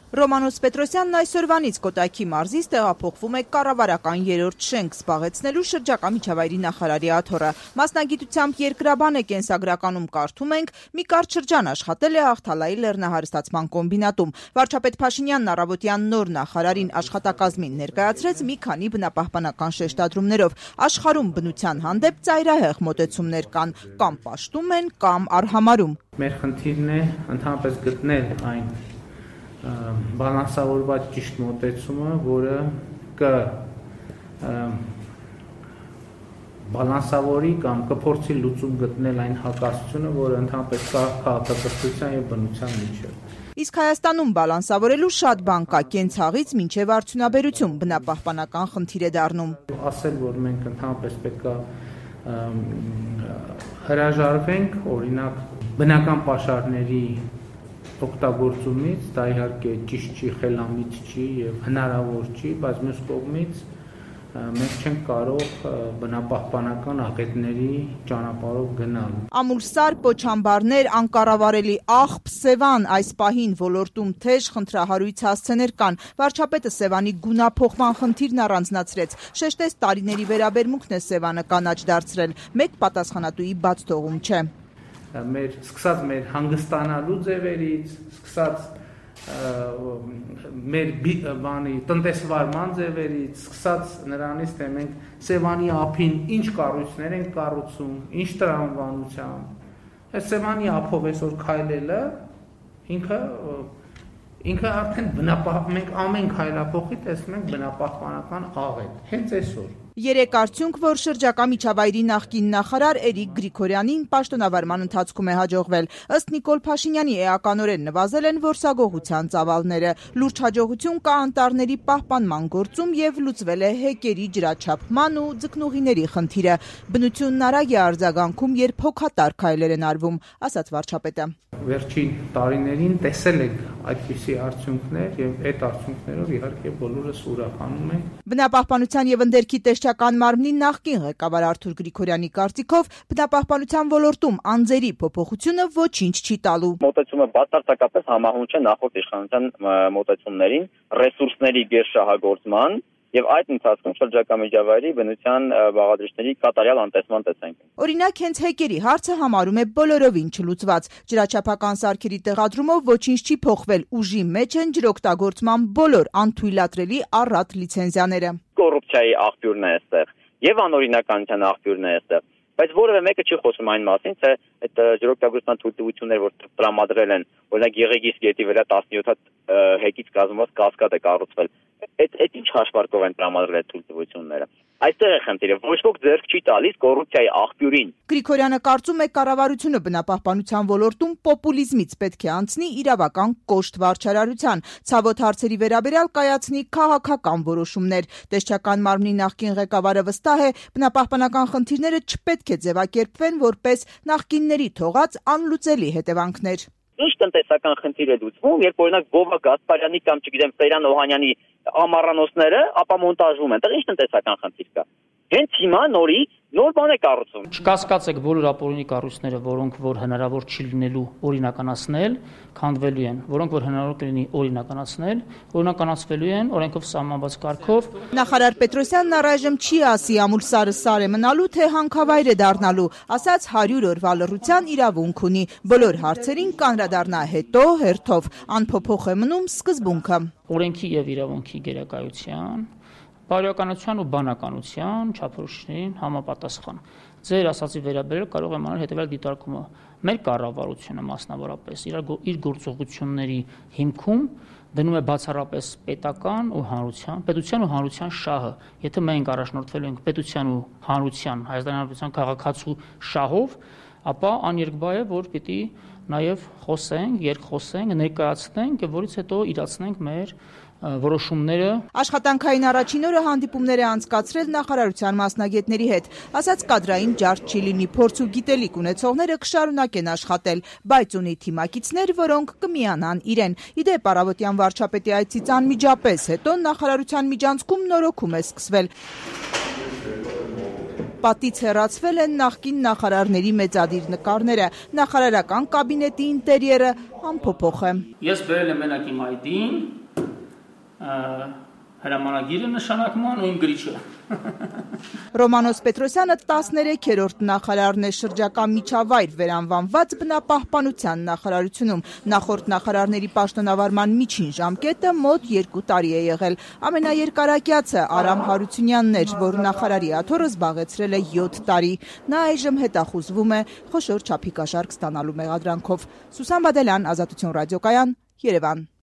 Ռոմանոս Պետրոսյանն այսօրվանից Կոտայքի մարզից տեղափոխվում է կառավարական երրորդ շենք զբաղեցնելու շրջակա միջավայրի նախարարի աթոռը։ Մասնագիտությամբ երկրաբան է, կենսագրականում կարդում ենք, մի կարճ շրջան աշխատել է Աղթալայի լեռնահարստացման կոմբինատում։ Վարչապետ Փաշինյանն առավոտյան նոր նախարարին աշխատակազմին ներկայացրեց մի քանի բնապահպանական շեշտադրումներով։ Աշխարհում բնության հանդեպ ծայրահեղ մոտեցումներ կան, կամ պաշտում են, կամ արհամարհում։ Մեր խնդիրն է ընդհանրապես գտնել այն բալանսավորված ճիշտ մոտեցումը, որը բալանսավորի կամ կփորձի լուծում գտնել այն հակասությունը, որը ընդհանրապես կա քաղաքակրթության եւ բնության միջեւ։ Իսկ Հայաստանում բալանսավորելու շատ բան կա, կենցաղից մինչև արդյունաբերություն, բնապահպանական խնդիր է դառնում։ Ասել, որ մենք ընդհանրապես պետք է հրաժարվենք, օրինակ, բնական պաշարների օգտագործումից, դա իհարկե ճիշտ չի, խելամիտ չի եւ հնարավոր չի, բայց մյուս կողմից մենք չենք կարող բնապահպանական աղետների ճանապարհով գնալ։ Ամուլսար, պոչամբարներ, անկառավարելի աղբ, Սևան այս պահին ոլորտում թեժ խնդրահարույց հասցեներ կան։ Վարչապետը Սևանի գունափոխման խնդիրն առանձնացրեց։ Շեշտեց տարիների վերաբերմունքն է Սևանը կանաչ դարձրել։ Մեկ պատասխանատուի բաց թողում չէ։ Սկսած մեր հանգստանալու ձևերից, սկսած մեր տնտեսվարման ձևերից, սկսած նրանից, թե մենք Սևանի ափին ինչ կառույցներ ենք կառուցում, ինչ տրամաբանությամբ, այս Սևանի ափով այսօր քայլելը ինքը արդեն մենք ամեն քայլափոխի տեսնում ենք բնապահպանական աղետ, հենց այսօր։ Երեք արդյունք, որ շրջակա միջավայրի նախկին նախարար Էրիկ Գրիգորյանին պաշտոնավարման ընթացքում է հաջողվել։ Ըստ Նիկոլ Փաշինյանի էականորեն նվազել են որսագողության ծավալները։ Լուրջ հաջողություն կա անտառների պահպանման գործում եւ լուծվել է հեկերի ջրաչափման ու ձկնուղիների խնդիրը։ Բնությունն արագ է արձագանքում, երբ հոգատար քայլեր են արվում, ասաց վարչապետը։ Վերջին տարիներին տեսել եք այդպիսի արդյունքներ եւ այդ արդյունքներով իհարկե բոլորս ուրախանում ենք։ Բնապահպանության եւ ընդերքի տեսչական մարմնի նախկին ղեկավար Արթուր Գրիգորյանի կարծիքով բնապահպանության ոլորտում անձերի փոփոխությունը ոչինչ չի տալու։ Մոտեցումը բացարձակապես համահունչ է նախորդ իշխանության մոտեցումներին, ռեսուրսների գերշահագործման եւ այդ ընթացքում շրջակա միջավայրի բնության բաղադրիչների կատարյալ անտեսման տեսանք։ Օրինակ, հենց հեկերի հարցը համարում է բոլորովին չլուծված։ Ջրաչափական սարքերի տեղադրումով ոչինչ չի փոխվել, ուժի մեջ են ջրօգտագործման բոլոր անթույլատրելի առատ լիցենզիաները։ Կոռուպցիայի աղբյուրն է այստեղ եւ անօրինականության աղբյուրն է այստեղ, բայց որևէ մեկը չի խոսում այն մասին, թե այդ ջրօգտագործման թույլտվությունները, որ տրամադրել են, օրինակ Եղեգիս գետի վրա 17 հեկից կազմված կասկադ է կառուցվել։ Այդ ինչ հաշվարկով են տրամադրել այդ թույլտվությունները։ Այստեղ է խնդիրը, ոչ ոք ձեռք չի տալիս կոռուպցիայի աղբյուրին։ Գրիգորյանը կարծում է, կառավարությունը բնապահպանության ոլորտում պոպուլիզմից պետք է անցնի իրավական կոշտ վարչարարության, ցավոտ հարցերի վերաբերյալ կայացնի քաղաքական որոշումներ։ Տեսչական մարմնի նախկին ղեկավարը վստահ է, բնապահպանական խնդիրները չպետք է ձևակերպվեն որպես նախկինների թողած անլուծելի հետևանքներ։ Ինչ տնտեսական խնդիր է լուծվում, երբ օրինակ Բովա Գասպարյանի կամ չգիտեմ Սեյրան Օհանյանի ամառանոցները ապա մոնտաժվում են, դա ինչ տնտեսական խնդիր կա։ Հենց հիմա նորից նոր բան է կառուցում։ Չկասկածեք բոլոր ապօրինի կառույցները, որոնք որ հնարավոր չի լինելու օրինականացնել, քանդվելու են, որոնք որ հնարավոր կլինի օրինականացվելու են օրենքով սահմանված կարգով։ Նախարար Պետրոսյանն առայժմ չի ասի ամուլսարը սար է մնալու, թե հանքավայր է դառնալու, ասաց 100 օրվա լռության իրավունք ունի։ Բոլոր հարցերին կանդրադառնա հետո հերթով, անփոփոխ է մնում սկզբունքը։ Օրենքի եւ իրավունքի գերակայության, բարոյականության ու բանականության չափորոշիչներին համապատասխան։ Ձեր ասացի վերաբերել կարող եմ անել հետևյալ դիտարկումը։ Մեր կառավարությունը մասնավորապես իր գործողությունների հիմքում դնում է բացառապես պետության ու հանրության շահը։ Եթե մենք առաջնորդվելու ենք պետության ու հանրության, Հայաստանի Հանրապետության քաղաքացու շահով, ապա աներկբա է, որ պիտի նաև խոսենք, երկխոսենք, ներկայացնենք, որից հետո իրացնենք մեր որոշումները։ Աշխատանքային առաջին օրը հանդիպումներ է անցկացրել նախարարության մասնագետների հետ, ասաց կադրային ջարդ չի լինի, փորձ ու գիտելիք ունեցողները կշարունակեն աշխատել, բայց ունի թիմակիցներ, որոնք կմիանան իրեն։ Իդեպ առավոտյան վարչապետի այցից անմիջապես հետո նախարարության միջանցքում նորոգում է սկսվել։ Պատից հեռացվել են նախկին նախարարների մեծադիր նկարները, նախարարական կաբինետի ինտերիերը անփոփոխ է։ Ես բերել եմ մենակ իմ ID-ին, հրամանագիրը նշանակման ու իմ գրիչը։ Ռոմանոս Պետրոսյանը 13-րդ նախարարն է շրջակա միջավայր վերանվանված բնապահպանության նախարարությունում։ Նախորդ նախարարների պաշտոնավարման միջին ժամկետը մոտ 2 տարի է եղել։ Ամենաերկարակյացը Արամ Հարությունյանն էր, որ նախարարի աթոռը զբաղեցրել է 7 տարի։ Նա այժմ հետախուզվում է խոշոր չափի կաշառք ստանալու մեղադրանքով։ Սուսան Բադելյան, Ազատություն ռադիոկայան, Երևան։